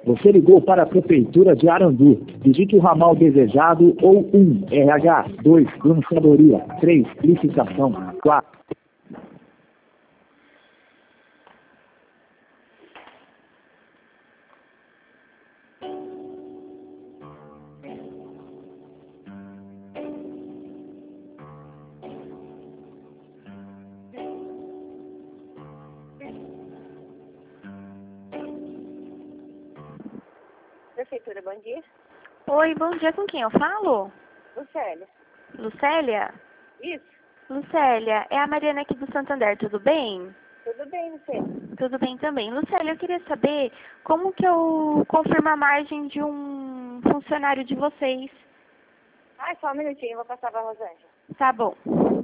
Você ligou para a Prefeitura de Arandu. Digite o ramal desejado ou 1, RH, 2, lançadoria, 3, licitação, 4. Prefeitura, bom dia. Oi, bom dia. Com quem eu falo? Lucélia. Lucélia? Isso. Lucélia, é a Mariana aqui do Santander, tudo bem? Tudo bem, Lucélia? Tudo bem também. Lucélia, eu queria saber como que eu confirmo a margem de um funcionário de vocês. Ah, só um minutinho, eu vou passar para a Rosângela. Tá bom.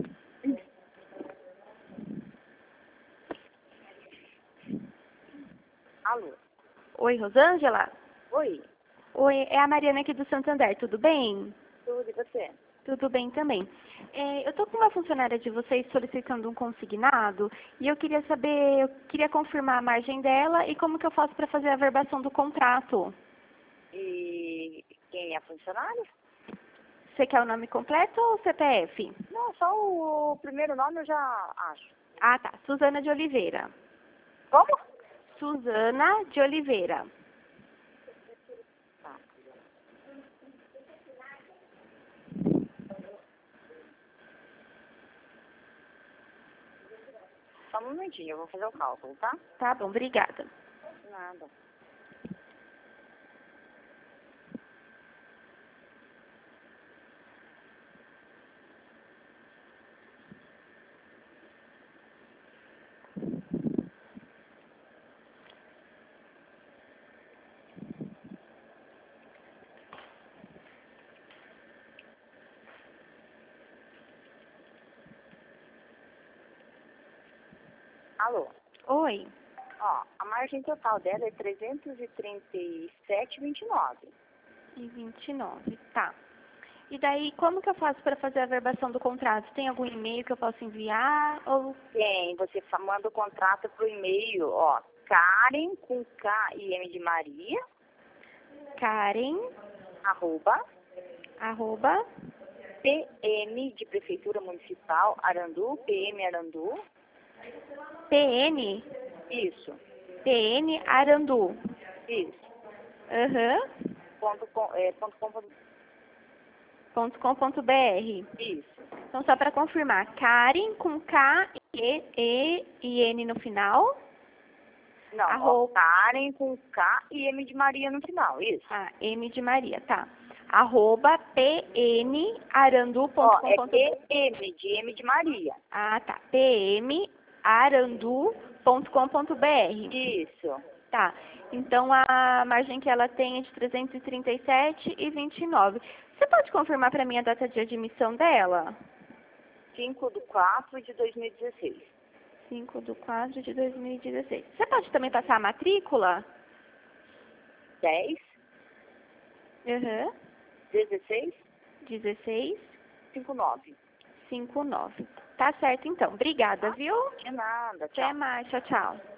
Alô? Oi, Rosângela? Oi. Oi, é a Mariana aqui do Santander, tudo bem? Tudo, e você? Tudo bem também. Eu tô com uma funcionária de vocês solicitando um consignado e eu queria saber, eu queria confirmar a margem dela e como que eu faço para fazer a verbação do contrato. E quem é a funcionária? Você quer o nome completo ou o CPF? Não, só o primeiro nome eu já acho. Ah, tá. Suzana de Oliveira. Como? Suzana de Oliveira. Tá. Só um minutinho, eu vou fazer o cálculo, tá? Tá bom, obrigada. Nada. Alô? Oi. Ó, a margem total dela é 337,29. E 29, tá. E daí, como que eu faço para fazer a verbação do contrato? Tem algum e-mail que eu possa enviar? Ou Tem, você manda o contrato pro e-mail, ó, Karen, com K e M de Maria, Karen, arroba, arroba, PM de Prefeitura Municipal, Arandu, PM Arandu, PN, isso, PN Arandu. isso, Aham. .com.br. Isso. Então, só para confirmar, Karen com K, E N no final. Não, ó, Arroba, Karen com K e M de Maria no final, isso. M de Maria, tá. Arroba Ó, é pnarandu.com.br. PM de M de Maria. Ah, tá. pmarandu.com.br. Isso. Tá. Então, a margem que ela tem é de 337,29. Você pode confirmar para mim a data de admissão dela? 5/4/2016. 5/4/2016. Você pode também passar a matrícula? 10, Aham. 16, 16, 59. 59. Tá certo, então. Obrigada, viu? De nada, Até tchau. mais. Tchau, tchau.